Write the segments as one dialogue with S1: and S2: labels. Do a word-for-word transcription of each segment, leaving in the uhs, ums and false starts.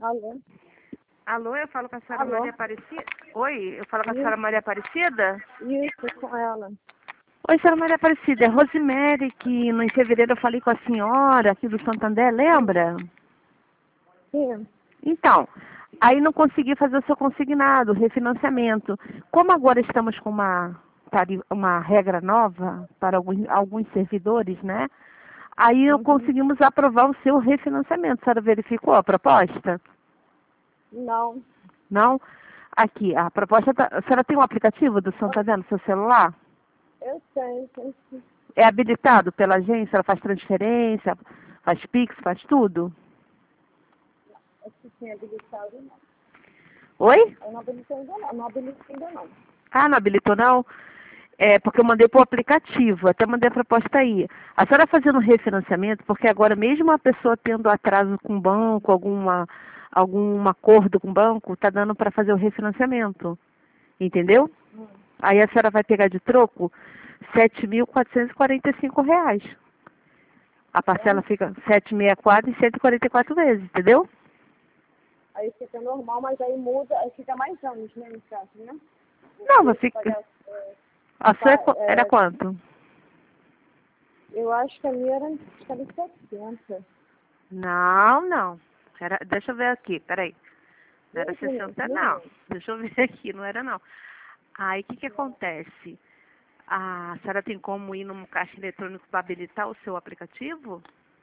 S1: Alô?
S2: Alô, eu falo com a senhora
S1: Alô?
S2: Maria Aparecida? Oi, eu falo com a
S1: Isso.
S2: senhora Maria Aparecida?
S1: Isso, com ela.
S2: Oi, senhora Maria Aparecida, é Rosemary, que no, em fevereiro eu falei com a senhora aqui do Santander, lembra?
S1: Sim.
S2: Então, aí não consegui fazer o seu consignado, refinanciamento. Como agora estamos com uma, tari- uma regra nova para alguns, alguns servidores, né? Aí eu
S1: Uhum.
S2: conseguimos aprovar o seu refinanciamento. A senhora verificou a proposta?
S1: Não.
S2: Não? Aqui, a proposta tá, a senhora tem um aplicativo do Santander no seu celular?
S1: Eu tenho, tenho sim.
S2: É habilitado pela agência? Ela faz transferência, faz Pix, faz tudo?
S1: Acho que tinha habilitado, não.
S2: Oi?
S1: Eu não habilitei ainda não. Não habilitei ainda não.
S2: Ah, não habilitou não? É, porque eu mandei para o aplicativo, até mandei a proposta aí. A senhora fazendo refinanciamento, porque agora mesmo a pessoa tendo atraso com o banco, alguma, algum acordo com o banco, está dando para fazer o refinanciamento. Entendeu?
S1: Hum.
S2: Aí a senhora vai pegar de troco sete mil quatrocentos e quarenta e cinco reais. A parcela
S1: Então,
S2: fica setecentos e sessenta e quatro e cento e quarenta e quatro vezes, entendeu?
S1: aí fica normal, mas aí muda, aí fica mais anos, né, no caso, né?
S2: Não,
S1: Você
S2: você...
S1: pagar, é,
S2: A sua é
S1: pa-
S2: qu- era
S1: é,
S2: quanto?
S1: eu acho que a minha era, acho que era setenta.
S2: Não, não. Era, deixa eu ver aqui, peraí. Não era
S1: Mesmo, né?
S2: sessenta, não.
S1: Mesmo.
S2: Deixa eu ver aqui, não era não. Aí, o que que acontece? A senhora tem como ir num caixa eletrônico para habilitar o seu aplicativo?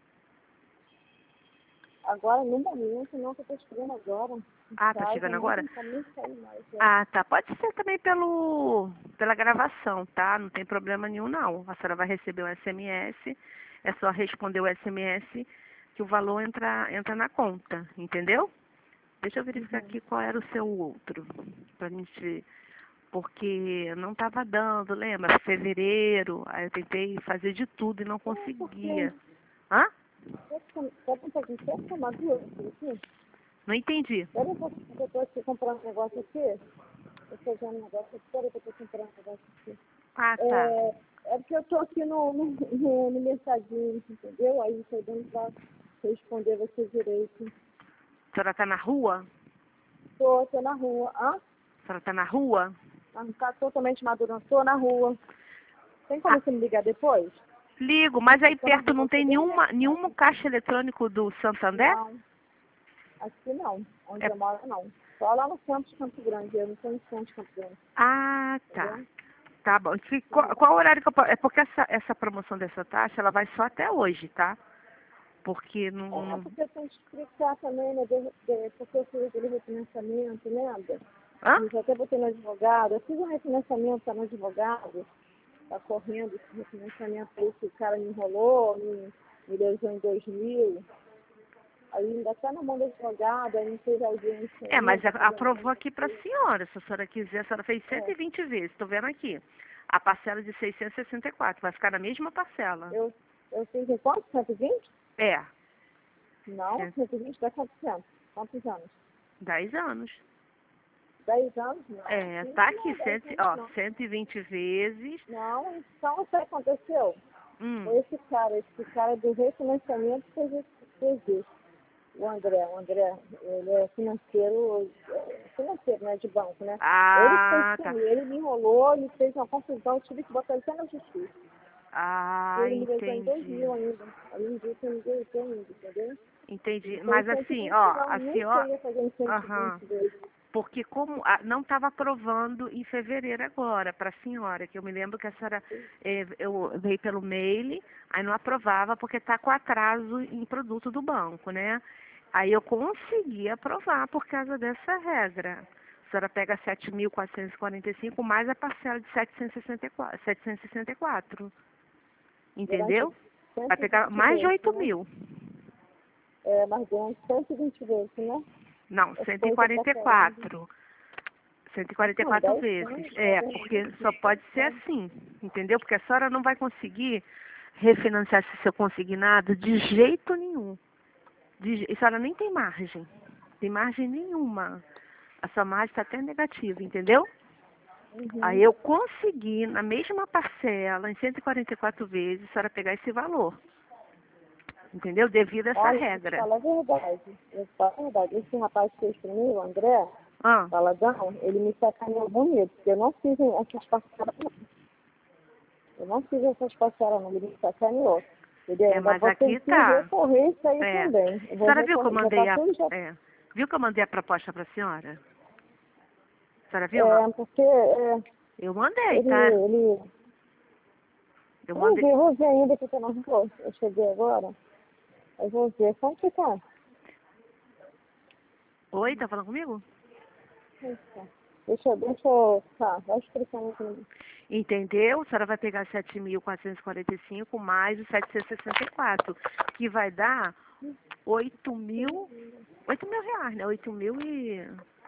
S1: Agora, no momento, não, que eu tô esperando agora. Em
S2: Ah, tá
S1: casa,
S2: chegando
S1: não
S2: agora?
S1: tem como nem sair mais. É.
S2: Ah, tá. Pode ser também pelo, pela gravação, tá? Não tem problema nenhum, não. A senhora vai receber um S M S, é só responder o S M S que o valor entra, entra na conta, entendeu? Deixa eu verificar
S1: Uhum.
S2: aqui qual era o seu outro, pra gente, porque não estava dando, lembra? Fevereiro, aí eu tentei fazer de tudo e não
S1: É, porque
S2: conseguia. Hã?
S1: pode um pouquinho, quer tomar duas aqui?
S2: Não entendi.
S1: Pera um pouquinho, que eu tô aqui comprando um negócio aqui. Eu tô fazendo um negócio aqui, pera que eu tô comprando um negócio aqui.
S2: Ah, tá.
S1: É, é porque eu tô aqui no, no, no, no mensadinho, entendeu? Aí eu tô dando pra responder você direito.
S2: A senhora tá na rua?
S1: Tô, tô na rua. Hã?
S2: A senhora tá na rua?
S1: Ah, não tá totalmente madura, não. Tô na rua. Tem como
S2: Ah,
S1: você me ligar depois?
S2: ligo, mas aí
S1: Eu tô na
S2: perto
S1: rua,
S2: não
S1: tô
S2: tem
S1: bem no
S2: nenhuma,
S1: mercado.
S2: nenhum caixa eletrônico do Santander?
S1: Não, aqui não. Onde
S2: É...
S1: eu moro, não. Só lá no centro de Campo Grande. Eu não tô no centro de Campo Grande,
S2: Ah, tá.
S1: entendeu?
S2: Tá bom. Que- Qual, qual horário que eu posso... É porque essa, essa promoção dessa taxa, ela vai só até hoje, tá? Porque não...
S1: É,
S2: não-
S1: porque eu tenho que explicar também, né, de, de, porque eu fiz aquele refinanciamento, lembra?
S2: Hã?
S1: Eu já até botei no advogado, eu fiz um refinanciamento tá no advogado, tá correndo esse refinanciamento aí que o cara me enrolou, me, me lesou em dois mil, aí ainda tá na mão do advogado, aí não fez audiência
S2: É, mas
S1: ainda,
S2: a-
S1: fazendo
S2: aprovou
S1: audiência
S2: aqui pra
S1: aqui.
S2: senhora. Se a senhora quiser, a senhora fez cento
S1: É,
S2: e vinte vezes. Tô vendo aqui. A parcela de seiscentos e sessenta e quatro. Vai ficar na mesma parcela.
S1: eu, eu fiz em quanto? cento e vinte?
S2: É.
S1: Não,
S2: Cem-
S1: cento e vinte dá quatrocentos. Quantos anos?
S2: dez anos.
S1: dez anos? Não,
S2: É,
S1: isso
S2: tá
S1: não,
S2: aqui,
S1: dez
S2: cento,
S1: anos
S2: ó,
S1: não.
S2: cento e vinte vezes.
S1: Não, então o que aconteceu?
S2: Hum.
S1: Foi esse cara, esse cara do refinanciamento que fez, esse- fez isso. O André, o André, ele é financeiro, é, financeiro, né, de banco, né? Ele fez
S2: Ah, tá.
S1: comigo, ele me enrolou, ele fez uma confusão, eu tive que botar ele até na justiça.
S2: Ah,
S1: Ele me lesou em dois
S2: entendi.
S1: mil ainda. Além disso, ele me lesou ainda, entendeu?
S2: Entendi.
S1: Foi em
S2: Mas
S1: cento e
S2: assim,
S1: vinte
S2: ó,
S1: não,
S2: a
S1: nunca
S2: senhora.
S1: ia fazer em cento e
S2: Aham.
S1: vinte vezes.
S2: Porque como ah, não estava aprovando em fevereiro agora para a senhora, que eu me lembro que a senhora eh, eu veio pelo mail, aí não aprovava porque está com atraso em produto do banco, né? Aí eu consegui aprovar por causa dessa regra. A senhora pega sete mil quatrocentos e quarenta e cinco mais a parcela de setecentos e sessenta e quatro, setecentos e sessenta e quatro,
S1: Durante
S2: entendeu? Vai
S1: cento e
S2: pegar
S1: vinte
S2: mais de
S1: vezes,
S2: oito
S1: né?
S2: mil.
S1: É, mas durante cento e vinte vezes, né?
S2: Não,
S1: As
S2: cento e
S1: coisas
S2: quarenta e
S1: parcelando.
S2: quatro. cento e quarenta e
S1: Não,
S2: quatro
S1: dez
S2: vezes.
S1: anos,
S2: É,
S1: dez
S2: porque
S1: anos,
S2: só pode ser
S1: dez.
S2: assim, entendeu? Porque a senhora não vai conseguir refinanciar esse seu consignado de jeito nenhum. De, je- a senhora nem tem margem. Tem margem nenhuma. A sua margem está até negativa, entendeu? Aí
S1: Uhum.
S2: eu consegui, na mesma parcela, em cento e quarenta e quatro vezes, a senhora pegar esse valor. entendeu? Devido a essa
S1: Olha,
S2: regra.
S1: fala a verdade. Eu falo a verdade. Esse rapaz que fez pra mim, o André,
S2: Ah,
S1: Valadão, ele me sacaneou bonito, porque eu não fiz essas parcelas, não. Eu não fiz essas parcelas, não. Ele me sacaneou. Entendeu?
S2: é,
S1: Ainda
S2: mas
S1: vou ter
S2: aqui
S1: que
S2: tá.
S1: recorrer isso aí
S2: É.
S1: também. Eu
S2: A
S1: vou
S2: senhora viu que eu
S1: recorrer. Já
S2: mandei
S1: tá
S2: a.
S1: tudo, já...
S2: É. Viu que eu mandei a proposta pra senhora? A senhora viu? Não?
S1: É, porque é,
S2: Eu mandei,
S1: ele,
S2: tá?
S1: ele...
S2: Eu
S1: Eu vou
S2: mandei.
S1: ver, eu vou ver ainda que eu não vou. Eu cheguei agora. Eu vou ver. Como que tá?
S2: Oi, tá falando comigo?
S1: Eita. Deixa, eu- deixa eu... Tá, vai explicando aqui.
S2: Entendeu? A senhora vai pegar sete mil quatrocentos e quarenta e cinco mais o setecentos e sessenta e quatro, que vai dar oito mil, oito mil reais, né? Oito mil e...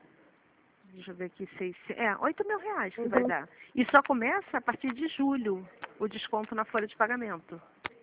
S2: Deixa eu ver aqui, seis, é, oito mil reais que vai
S1: Uhum.
S2: dar. E só começa a partir de julho, o desconto na folha de pagamento.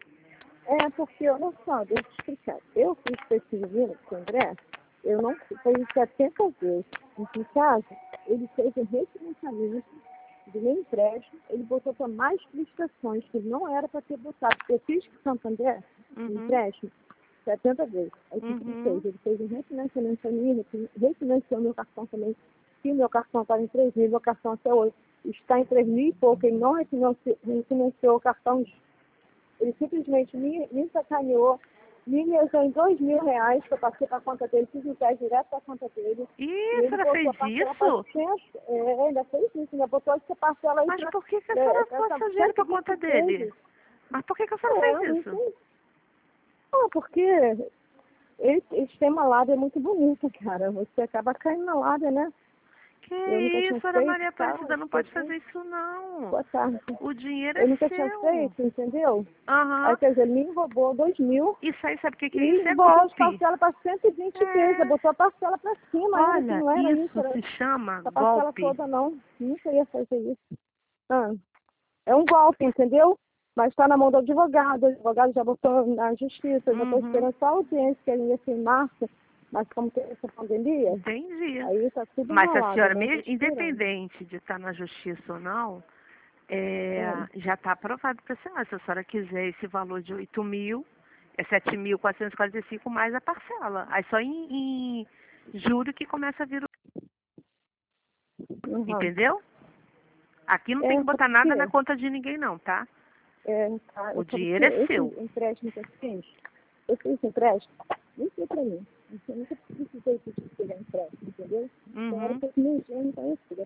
S1: É, porque, olha só, deixa eu te explicar. Eu fiz com esse menino, com o André, eu não fiz setenta vezes. Em casa, ele fez um refinanciamento do meu empréstimo, ele botou para mais prestações, que não era para ter botado. Eu fiz com o Santander, um
S2: Uhum,
S1: empréstimo, setenta vezes. Aí o que que ele
S2: uhum.
S1: fez? Ele fez um refinanciamento para mim, refi- refinanciou meu cartão também. Se o meu cartão estava em três mil, meu cartão até hoje está em três mil e pouco. Ele não refinanciou, refinanciou o cartão. Ele simplesmente me, me sacaneou, me lesou em dois mil reais, que eu passei para a conta dele, fiz o pé direto para a conta dele.
S2: Ih,
S1: E
S2: a
S1: ele
S2: senhora
S1: botou
S2: fez
S1: a parcela para
S2: isso?
S1: cem, é, ainda fez isso, ainda botou essa parcela aí
S2: Mas
S1: para
S2: por que, que a senhora passou dinheiro
S1: cento e
S2: pra
S1: vinte
S2: conta dele?
S1: vezes.
S2: Mas por que, que a senhora
S1: É,
S2: fez
S1: não
S2: isso?
S1: sei. Ah, porque esse, esse tema lábia é muito bonito, cara. Você acaba caindo na lábia, né?
S2: Que
S1: Eu nunca tinha
S2: isso, Ana
S1: feito,
S2: Maria
S1: tá?
S2: Aparecida, não pode fazer isso não.
S1: Boa tarde.
S2: O dinheiro é
S1: Eu nunca tinha
S2: seu.
S1: feito, entendeu? Aí,
S2: Aham.
S1: quer dizer, ele me roubou dois mil.
S2: Isso aí, sabe o que, que é isso?
S1: E
S2: É
S1: botou as
S2: golpe.
S1: parcelas para cento e vinte vezes.
S2: É.
S1: Botou a parcela para cima ainda, que
S2: Olha,
S1: não era isso.
S2: isso
S1: Era
S2: se chama
S1: a parcela
S2: golpe.
S1: toda, não. Nunca ia fazer isso. Ah, é um golpe, entendeu? Mas está na mão do advogado. O advogado já botou na justiça. Eu já estou
S2: Uhum.
S1: esperando só a audiência, que ele ia ser em março. Mas como tem essa pandemia,
S2: Entendi.
S1: aí está tudo
S2: Mas a
S1: enrolado,
S2: senhora,
S1: né? Estou
S2: me-
S1: esperando.
S2: independente de estar na justiça ou não, é,
S1: Ah,
S2: já está aprovado para a senhora. Se a senhora quiser esse valor de oito mil, é sete mil quatrocentos e quarenta e cinco mais a parcela. Aí só em, em julho que começa a vir o...
S1: uhum.
S2: Entendeu? Aqui não tem
S1: É,
S2: que botar nada na
S1: porque
S2: conta de ninguém não, tá?
S1: é, tá,
S2: O
S1: eu sabe
S2: dinheiro
S1: que
S2: é
S1: esse
S2: seu.
S1: empréstimo que eu fiz, eu fiz esse empréstimo, nem foi para mim. Eu nunca precisei pedir pegar empréstimo, entendeu? Então era
S2: Uhum.
S1: para esse meu gênio conhecido.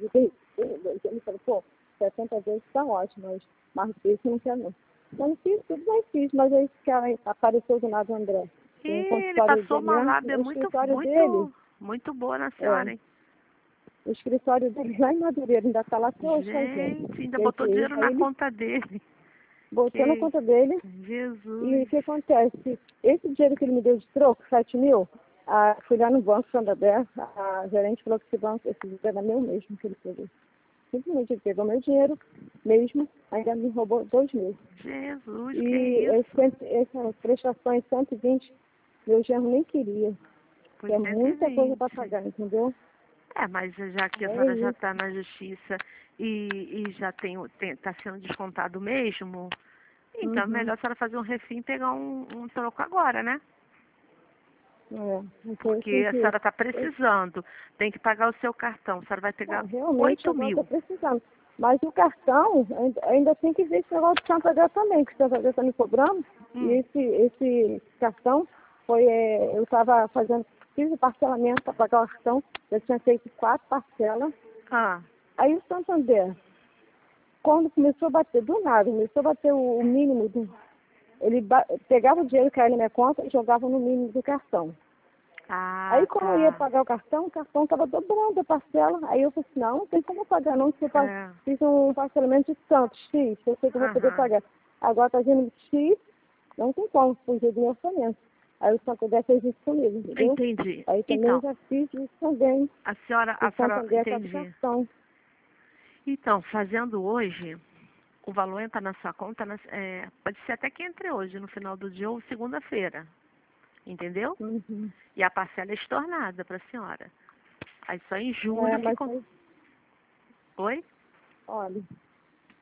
S1: Ele falou, pô, setenta vezes está ótimo, mas mais do que isso eu não quero não. Então eu fiz, tudo bem fiz, mas aí que apareceu do nada o André.
S2: E
S1: O
S2: ele
S1: consultório
S2: passou
S1: dele
S2: uma
S1: mesmo,
S2: lábia
S1: o
S2: muito,
S1: escritório dele,
S2: muito, muito boa na
S1: é,
S2: senhora, hein?
S1: o escritório dele lá em Madureira, ainda está lá até hoje com a gente.
S2: Gente, ainda
S1: Quer
S2: botou
S1: dizer,
S2: dinheiro
S1: aí
S2: na
S1: ele
S2: conta dele.
S1: botou na
S2: Que
S1: conta dele. E o
S2: Jesus.
S1: que acontece? Esse dinheiro que ele me deu de troco, sete mil, ah, fui lá no banco Santander, a gerente falou que esse banco, esse dinheiro era meu mesmo que ele pegou. Simplesmente ele pegou meu dinheiro mesmo, ainda me roubou dois mil.
S2: Jesus, que
S1: E
S2: isso?
S1: esse, essas prestações cento e vinte, meu genro nem queria,
S2: Foi
S1: que é
S2: cento e
S1: muita coisa para
S2: vinte.
S1: pagar, entendeu?
S2: É, mas já que a
S1: É
S2: senhora já
S1: isso.
S2: está na justiça e, e já tem, o- tem, tá sendo descontado mesmo, então é
S1: Uhum.
S2: melhor a senhora fazer um refim e pegar um, um troco agora, né?
S1: É, então eu
S2: Porque
S1: tenho
S2: a
S1: que...
S2: senhora está
S1: eu-
S2: precisando, tem que pagar o seu cartão. A senhora vai
S1: Não,
S2: pegar
S1: realmente
S2: oito
S1: agora estou
S2: mil.
S1: precisando. Mas o cartão, ainda, ainda tem que ver esse negócio de Santander também, que o Santander está me cobrando. E
S2: Hum.
S1: esse, esse cartão foi, é, eu estava fazendo, fiz o parcelamento para pagar o cartão, eu tinha feito quatro parcelas.
S2: Ah,
S1: Aí o Santander, quando começou a bater, do nada, começou a bater o, o mínimo, do, ele ba- pegava o dinheiro que era na minha conta e jogava no mínimo do cartão. Aí
S2: ah,
S1: quando eu ia
S2: tá.
S1: pagar o cartão, o cartão estava dobrando a parcela. Aí eu falei assim, não, não tem como eu pagar não, se eu pa-
S2: É.
S1: fiz um parcelamento de tanto, X, eu sei que eu vou poder
S2: Aham.
S1: pagar. Agora está vindo X, não tem como fugir do meu orçamento. Aí o Santander fez isso comigo, entendeu?
S2: Entendi.
S1: Aí também eu
S2: Então,
S1: já fiz isso também,
S2: a senhora,
S1: o
S2: a senhora,
S1: Santander está do
S2: entendi.
S1: cartão.
S2: Então, fazendo hoje, o valor entra na sua conta, na- é, pode ser até que entre hoje, no final do dia ou segunda-feira, entendeu?
S1: Uhum.
S2: E a parcela é estornada para a senhora. Aí só em
S1: É,
S2: julho que...
S1: mas
S2: Com...
S1: aí,
S2: Oi?
S1: olha,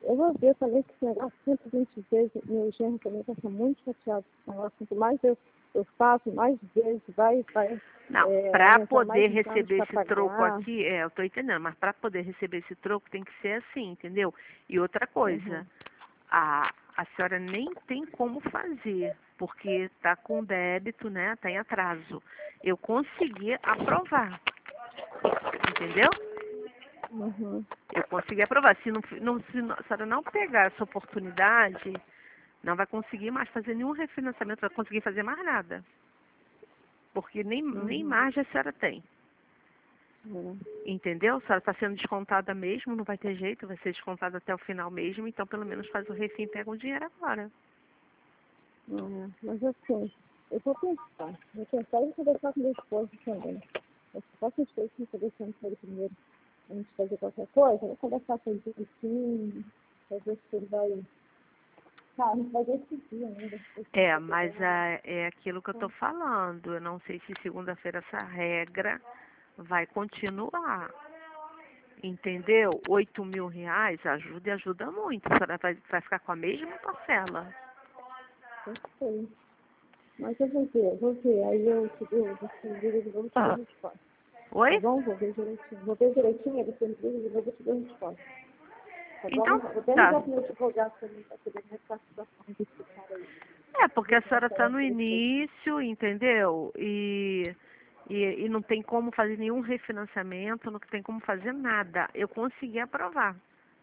S1: Eu vou ver também que esse negócio cento e vinte vezes, meu genro também está muito chateado com esse negócio. Quanto mais eu, eu faço, mais vezes vai, vai
S2: Não,
S1: é,
S2: para
S1: aumentar mais
S2: poder
S1: os anos
S2: receber
S1: para
S2: esse troco
S1: pagar.
S2: aqui, é, eu tô entendendo, mas para poder receber esse troco tem que ser assim, entendeu? E outra coisa,
S1: Uhum.
S2: a, a senhora nem tem como fazer, porque tá com débito, né? Tá em atraso. Eu consegui aprovar, entendeu?
S1: Uhum.
S2: Eu consegui aprovar. Se, não, não, se não- a senhora não pegar essa oportunidade, não vai conseguir mais fazer nenhum refinanciamento, não vai conseguir fazer mais nada. Porque nem, nem
S1: Uhum.
S2: margem a senhora tem.
S1: Uhum.
S2: Entendeu? A senhora está sendo descontada mesmo, não vai ter jeito, vai ser descontada até o final mesmo, então pelo menos faz o refim e pega o dinheiro agora.
S1: Uhum. Mas assim, eu vou pensar. Vou pensar e vou conversar com meu esposo também. Eu posso estar me conversando com ele primeiro, antes de fazer qualquer coisa. Eu vou conversar com ele assim, pra ver se ele vai. Tá, a gente vai decidir ainda. Se ele
S2: É,
S1: vai
S2: mas
S1: pegar.
S2: é, é aquilo que eu tô falando. Eu não sei se segunda-feira essa regra vai continuar. Entendeu? Oito mil reais ajuda e ajuda muito. A senhora vai, vai ficar com a mesma parcela.
S1: Eu sei. Mas eu vou ver, vou ver. Aí eu te digo, você me liga de novo, te dou a resposta. Tá
S2: Oi?
S1: bom? Vou ver direitinho. Vou ver direitinho, aí você me liga de novo, eu te dou a resposta. Tá bom?
S2: Então,
S1: Vou até
S2: tá.
S1: ligar pro meu advogado também para saber como é que tá a situação desse cara aí.
S2: É, porque
S1: Ver
S2: a
S1: como é
S2: senhora
S1: que
S2: está
S1: ela
S2: no
S1: fez isso.
S2: início, entendeu? E, e, e não tem como fazer nenhum refinanciamento, não tem como fazer nada. Eu consegui aprovar.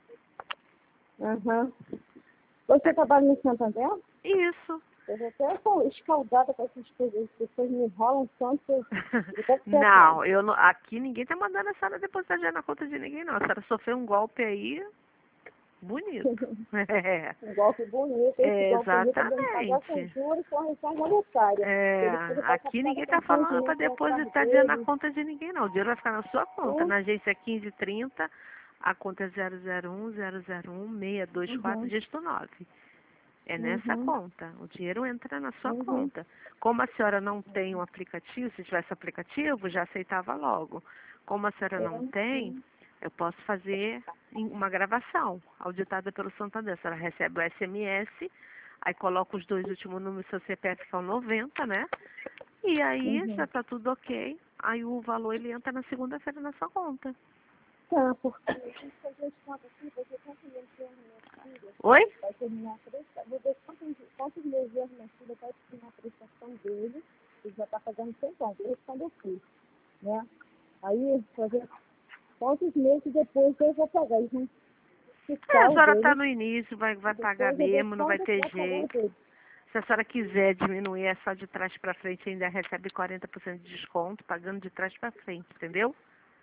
S1: Aham. Você trabalha no Santander?
S2: Isso.
S1: Eu já até estou escaldada com essas coisas. As pessoas me enrolam tanto. Eu até que atrás.
S2: Não, eu não, aqui ninguém tá mandando a senhora depositar dinheiro na conta de ninguém, não. A senhora sofreu um golpe aí bonito. É,
S1: Um golpe bonito. Esse golpe aí está dando pagar com
S2: exatamente.
S1: juros com a reserva monetária.
S2: É,
S1: Ele falou que vai
S2: aqui
S1: captar
S2: ninguém tá
S1: com o
S2: falando para
S1: dinheiro da casa
S2: depositar dinheiro na
S1: dele.
S2: conta de ninguém, não. O dinheiro vai ficar na sua conta.
S1: Hum,
S2: Na agência quinze trinta, a conta é zero zero um zero zero um seis dois quatro,
S1: Uhum,
S2: dígito nove. É nessa
S1: uhum,
S2: conta. O dinheiro entra na sua
S1: uhum,
S2: conta. Como a senhora não tem um aplicativo, se tivesse aplicativo, já aceitava logo. Como a senhora não tem,
S1: uhum,
S2: eu posso fazer em uma gravação, auditada pelo Santander. A senhora recebe o S M S, aí coloca os dois últimos números do seu C P F, que é o noventa, né? E aí já
S1: uhum.
S2: tá tudo ok. Aí o valor ele entra na segunda-feira na sua conta.
S1: Tá, porque eu tenho que fazer as contas aqui, porque quantos meses de erro minha filha
S2: Oi?
S1: vai terminar a prestação. Vou ver quantos, quantos meses de erro minha filha vai terminar a prestação dele. Ele já está pagando tempão, desde quando eu fui, né? Aí, vou ver quantos meses depois eu vou pagar. Eles vão
S2: É, a
S1: fiscal
S2: senhora tá
S1: dele,
S2: no início, vai,
S1: e
S2: vai pagar
S1: depois eu ver
S2: mesmo, não vai
S1: quando
S2: ter
S1: vai pagar o
S2: jeito.
S1: dele.
S2: Se a senhora quiser diminuir é só de trás para frente, ainda recebe quarenta por cento de desconto, pagando de trás para frente, entendeu?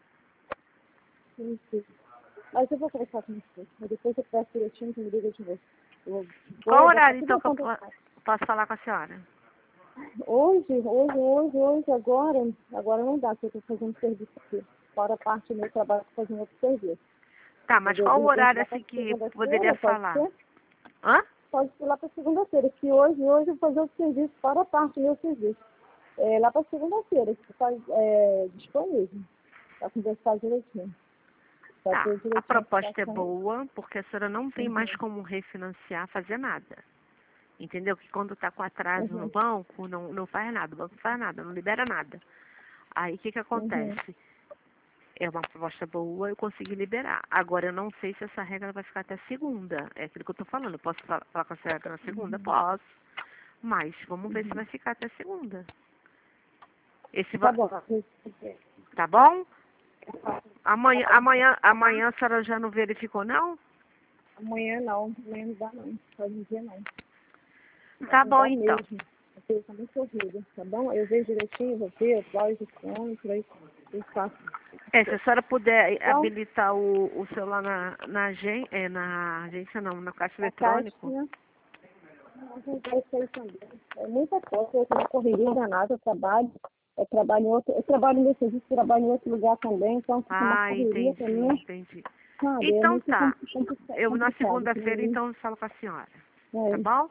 S1: Sim, sim. Mas eu vou conversar com você. Mas depois eu peço direitinho que me liga de novo. Eu
S2: Qual
S1: vou botar
S2: horário,
S1: tudo
S2: então,
S1: na
S2: que eu
S1: conta.
S2: po- posso falar com a senhora?
S1: Hoje, hoje, hoje, hoje, agora, agora não dá, porque eu estou fazendo serviço aqui. Fora a parte do meu trabalho, estou fazendo outro serviço.
S2: Tá, mas
S1: Entendeu? De
S2: qual o
S1: repente,
S2: horário,
S1: lá para
S2: assim, que poderia
S1: segunda-feira, pode
S2: falar?
S1: ser?
S2: Hã?
S1: Pode ser lá para segunda-feira, que hoje, hoje eu vou fazer outro serviço, fora a parte do meu serviço. É, lá para segunda-feira, que está é, disponível, para conversar direitinho. Para
S2: Tá,
S1: ver
S2: a
S1: direitinho a
S2: proposta é
S1: situação.
S2: boa, porque a senhora não tem mais
S1: Uhum,
S2: como refinanciar, fazer nada. Entendeu? Que quando tá com atraso no
S1: uhum,
S2: banco, não, não faz nada, o banco não faz nada, não libera nada. Aí o que que
S1: uhum,
S2: acontece? É uma proposta boa, eu consegui liberar. Agora, eu não sei se essa regra vai ficar até segunda. É aquilo que eu tô falando. Eu posso fa- falar com essa regra na segunda?
S1: uhum,
S2: Posso. Mas vamos ver se
S1: uhum.
S2: vai ficar até segunda. Esse
S1: Tá
S2: va-
S1: bom.
S2: Tá bom? Amanhã, amanhã, amanhã a senhora já não verificou, não?
S1: Amanhã não, amanhã não dá não. Pode dizer não.
S2: Tá
S1: Não
S2: bom,
S1: dá
S2: então.
S1: mesmo. A coisa tá muito horrível, tá bom? Eu vejo direitinho, vou ver, voz de fone, por aí eu faço.
S2: É, se a senhora puder
S1: Então,
S2: habilitar o, o celular na, na, agen, é, na agência, não, na caixa
S1: a caixa,
S2: eletrônico.
S1: né? Eu vou ver isso aí também. É muita coisa, eu tenho correria danada, eu trabalho, eu trabalho em outro, eu trabalho nesse serviço, trabalho em outro lugar também, então fica uma
S2: Ah,
S1: correria
S2: entendi,
S1: pra mim,
S2: entendi.
S1: sabe? É
S2: Então
S1: muito
S2: tá.
S1: complicado,
S2: Eu na
S1: complicado pra
S2: segunda-feira,
S1: mim.
S2: então, eu falo com a senhora. Tá
S1: É.
S2: bom?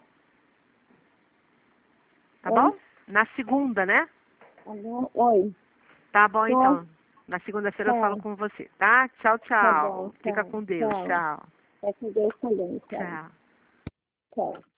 S2: Tá
S1: Oi?
S2: bom? Na segunda, né?
S1: Alô? Oi.
S2: Tá bom,
S1: Então,
S2: então. Na segunda-feira eu
S1: tá,
S2: falo com você, tá? Tchau,
S1: tá
S2: tchau.
S1: bom,
S2: Fica
S1: tá,
S2: com Deus.
S1: tchau.
S2: Tchau.
S1: É com Deus também, tchau.
S2: Tchau.
S1: Tchau.